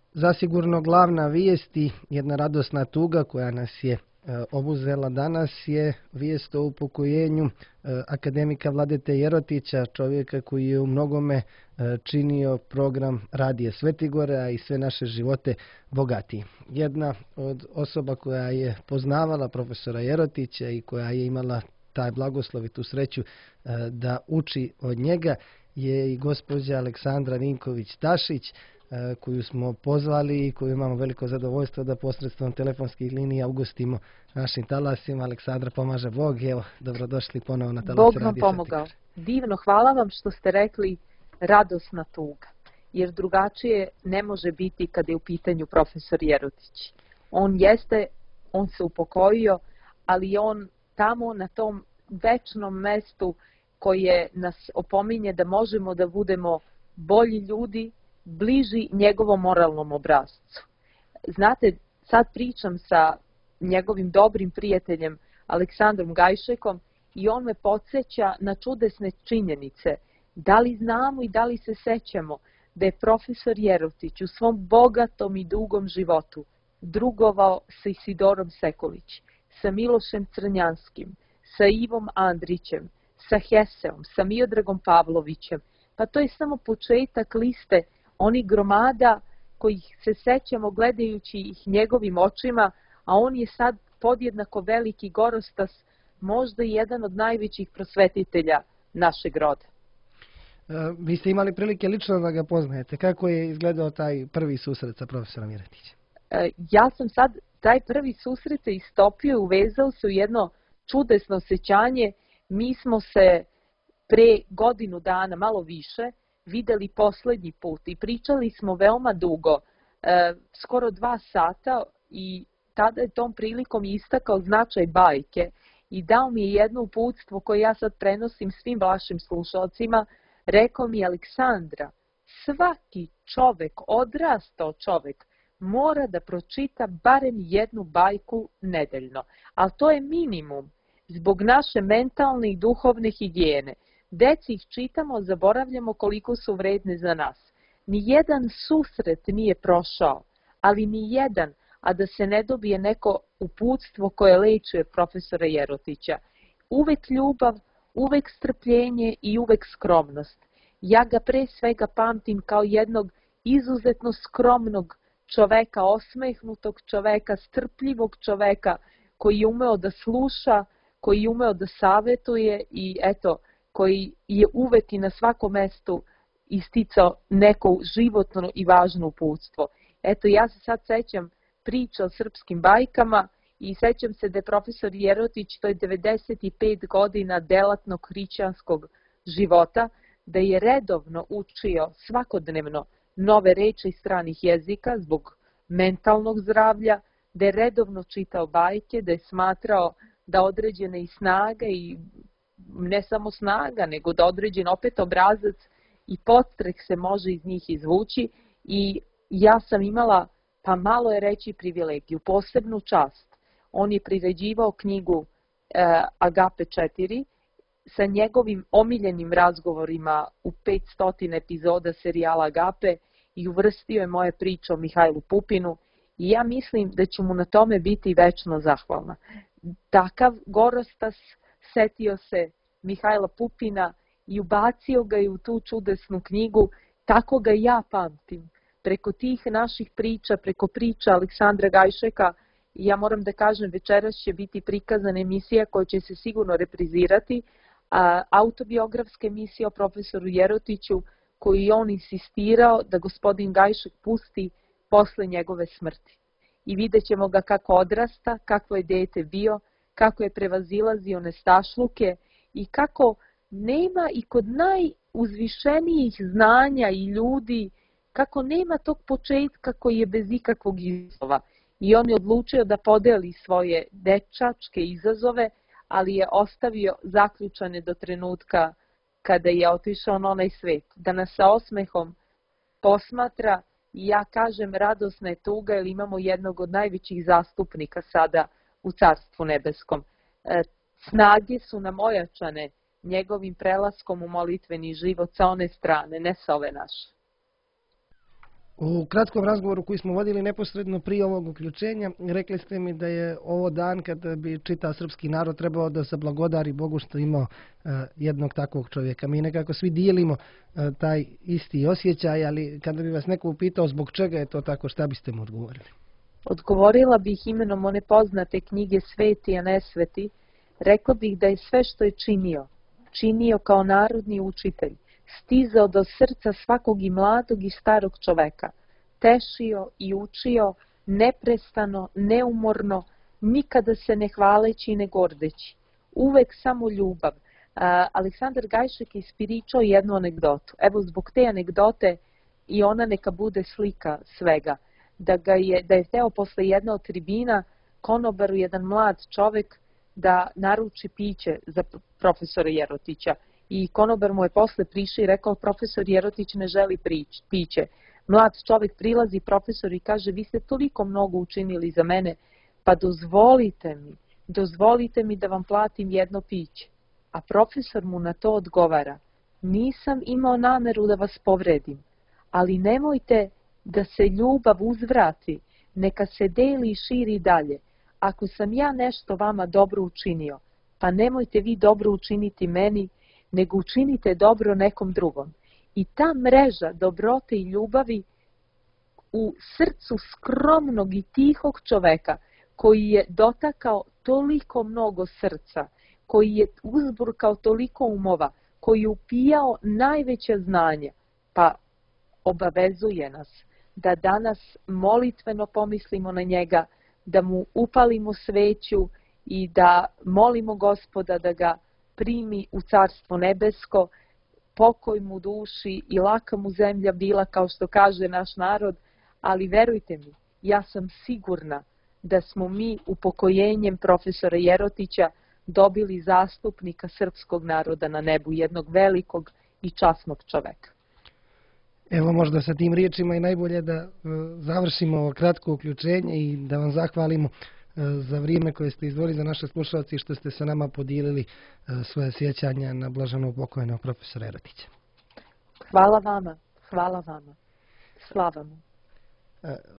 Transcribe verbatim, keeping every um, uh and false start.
Zasigurno glavna vijest i jedna radosna tuga koja nas je obuzela danas je vijest o upokojenju akademika Vladete Jerotića, čovjeka koji je u mnogome činio program Radija Svetigore, a i sve naše živote bogatiji. Jedna od osoba koja je poznavala profesora Jerotića i koja je imala taj blagoslov i tu sreću da uči od njega je i gospođa Aleksandra Ninković-Tašić, koju smo pozvali i koju imamo veliko zadovoljstvo da posredstvom telefonskih linija ugostimo našim talasima. Aleksandra, pomaže Bog. Evo, dobrodošli ponovo na talase Bog vam Radija pomogao. Svetigore. Divno, hvala vam što ste rekli radosna tuga, jer drugačije ne može biti kada je u pitanju profesor Jerotić. On jeste, on se upokojio, ali on tamo na tom večnom mestu koje nas opominje da možemo da budemo bolji ljudi, bliži njegovom moralnom obrazcu. Znate, sad pričam sa njegovim dobrim prijateljem Aleksandrom Gajšekom i on me podsjeća na čudesne činjenice. Da li znamo i da li se sećamo da je profesor Jerotić u svom bogatom i dugom životu drugovao sa Isidorom Sekulić, sa Milošem Crnjanskim, sa Ivom Andrićem, sa Heseom, sa Miodragom Pavlovićem. Pa to je samo početak liste onih gromada kojih se sećamo gledajući ih njegovim očima, a on je sad podjednako veliki Gorostas, možda i jedan od najvećih prosvetitelja našeg roda. Vi ste imali prilike lično da ga poznajete. Kako je izgledao taj prvi susret sa profesorom Jerotićem? Ja sam sad taj prvi susret se istopio i uvezao se u jedno čudesno osjećanje. Mi smo se pre godinu dana, malo više, videli poslednji put i pričali smo veoma dugo, e, skoro dva sata, i tada je tom prilikom istakao značaj bajke i dao mi je jedno uputstvo koje ja sad prenosim svim vašim slušalcima. Rekao mi: Aleksandra, svaki čovek, odrastao čovek, mora da pročita barem jednu bajku nedeljno, ali to je minimum zbog naše mentalne i duhovne higijene. Deci ih čitamo, zaboravljamo koliko su vredne za nas. Nijedan susret nije prošao, ali nijedan, a da se ne dobije neko uputstvo koje lečuje profesora Jerotića. Uvek ljubav, uvek strpljenje i uvek skromnost. Ja ga pre svega pamtim kao jednog izuzetno skromnog čoveka, osmehnutog čoveka, strpljivog čoveka koji je umeo da sluša, koji je umeo da savetuje i eto, koji je uvek i na svakom mestu isticao neko životno i važno uputstvo. Eto, ja se sad sećam priča o srpskim bajkama i sećam se da je profesor Jerotić, to je devedeset pet godina delatnog hrišćanskog života, da je redovno učio svakodnevno nove reči iz stranih jezika zbog mentalnog zdravlja, da je redovno čitao bajke, da je smatrao da određena i snaga i ne samo snaga, nego da određen opet obrazac i podstrek se može iz njih izvući. I ja sam imala, pa malo je reći privilegiju, posebnu čast. On je priređivao knjigu e, Agape četiri sa njegovim omiljenim razgovorima u petsto epizoda serijala Agape i uvrstio je moje priče o Mihajlu Pupinu i ja mislim da ću mu na tome biti večno zahvalna. Takav Gorostas setio se Mihajla Pupina i ubacio ga je u tu čudesnu knjigu, tako ga ja pamtim. Preko tih naših priča, preko priča Aleksandra Gajšeka, ja moram da kažem, večeras će biti prikazana emisija koja će se sigurno reprizirati, a, autobiografska emisija o profesoru Jerotiću, koju je on insistirao da gospodin Gajšek pusti posle njegove smrti. I vidjet ćemo ga kako odrasta, kako je dete bio, kako je prevazilazio nestašluke i kako nema i kod najuzvišenijih znanja i ljudi, kako nema tog početka koji je bez ikakvog izazova. I on je odlučio da podeli svoje dečačke izazove, ali je ostavio zaključane do trenutka kada je otišao na onaj svet. Da nas sa osmehom posmatra i ja kažem radosna je tuga jer imamo jednog od najvećih zastupnika sada u Carstvu nebeskom. E, snage su nam ojačane njegovim prelaskom u molitveni život sa one strane, ne sa ove naše. U kratkom razgovoru koji smo vodili neposredno prije ovog uključenja, rekli ste mi da je ovo dan kada bi čitav srpski narod trebao da se blagodari Bogu što imao uh, jednog takvog čovjeka. Mi nekako svi dijelimo uh, taj isti osjećaj, ali kada bi vas neko upitao zbog čega je to tako, šta biste mu odgovorili? Odgovorila bih imenom one poznate knjige Sveti a ne sveti. Rekla bih da je sve što je činio, činio kao narodni učitelj, stizao do srca svakog i mladog i starog čoveka, tešio i učio neprestano, neumorno, nikada se ne hvaleći i ne gordeći, uvek samo ljubav. Uh, Aleksandar Gajšek je ispričao jednu anegdotu. Evo zbog te anegdote i ona neka bude slika svega. Da, ga je, da je hteo posle jedne od tribina konobaru jedan mlad čovek da naruči piće za profesora Jerotića. I konobar mu je posle prišao i rekao, profesor Jerotić ne želi prič, piće. Mlad čovjek prilazi profesoru i kaže, vi ste toliko mnogo učinili za mene, pa dozvolite mi, dozvolite mi da vam platim jedno piće. A profesor mu na to odgovara, nisam imao nameru da vas povredim, ali nemojte da se ljubav uzvrati, neka se deli i širi dalje. Ako sam ja nešto vama dobro učinio, pa nemojte vi dobro učiniti meni, nego učinite dobro nekom drugom. I ta mreža dobrote i ljubavi u srcu skromnog i tihog čoveka, koji je dotakao toliko mnogo srca, koji je uzburkao toliko umova, koji je upijao najveća znanja, pa obavezuje nas da danas molitveno pomislimo na njega, da mu upalimo sveću i da molimo Gospoda da ga primi u Carstvo nebesko, pokoj mu duši i laka mu zemlja bila, kao što kaže naš narod, ali verujte mi, ja sam sigurna da smo mi upokojenjem profesora Jerotića dobili zastupnika srpskog naroda na nebu, jednog velikog i časnog čoveka. Evo možda sa tim riječima i najbolje da uh, završimo ovo kratko uključenje i da vam zahvalimo uh, za vrijeme koje ste izdvojili za naše slušalce i što ste sa nama podijelili uh, svoje sjećanja na blaženog pokojnog profesora Jerotića. Hvala vama, hvala vama. Slava mu. Uh,